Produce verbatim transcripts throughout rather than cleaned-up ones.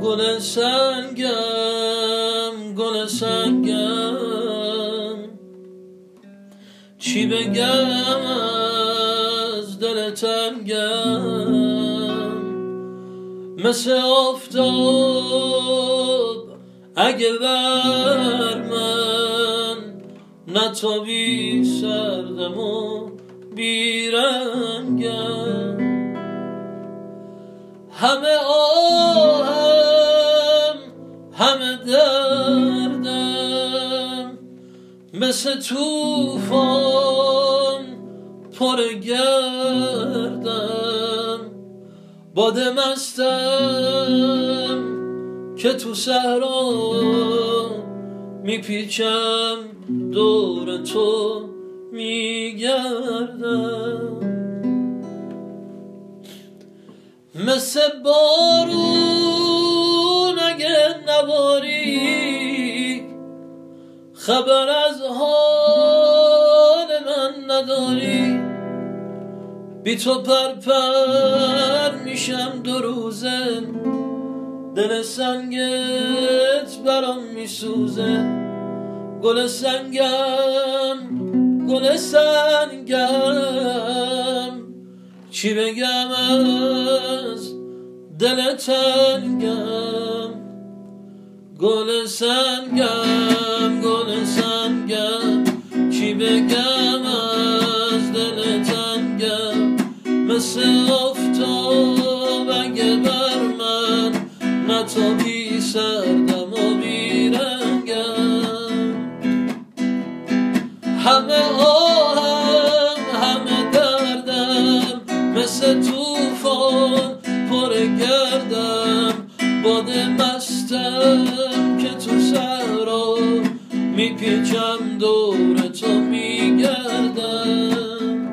گل سنگم گل سنگم چی بگم از دل تنگم مثل آفتاب اگه بر من نتابی سردم و بیرنگم همه آهم همه دردم مثل توفان پر گردم باده مستم که تو صحرا میپیچم دور تو میگردم مثل بارون اگه نباری خبر از حال من نداری بی تو پر پر میشم دو روزه دل سنگت برام میسوزه گل سنگم گل سنگم چی بگم از دل تنگم گل سنگم گل سنگم چی بگم از دل تنگم مثل آفتاب اگه بر من نتابی سردم و بیرنگم همه آهم همه دردم مثل توفان پر گردم باده مستم که تو صحرا میپیچم دور تو میگردم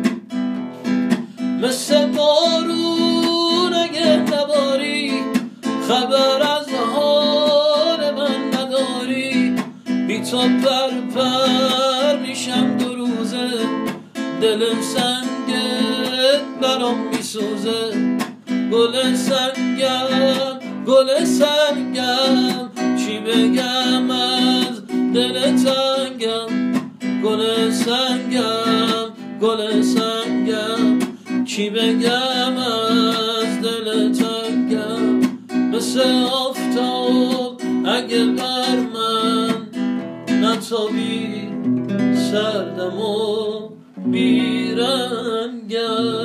مثل بارون اگه نباری خبر از حال من نداری بی تو پر پر میشم دو روزه دل سنگت برام میسوزه گل سنگم گل سنگم چی بگم از دل تنگم گل سنگم گل سنگم چی بگم از دل تنگم مثل آفتاب اگه بر من نتابی سردم و بیرنگم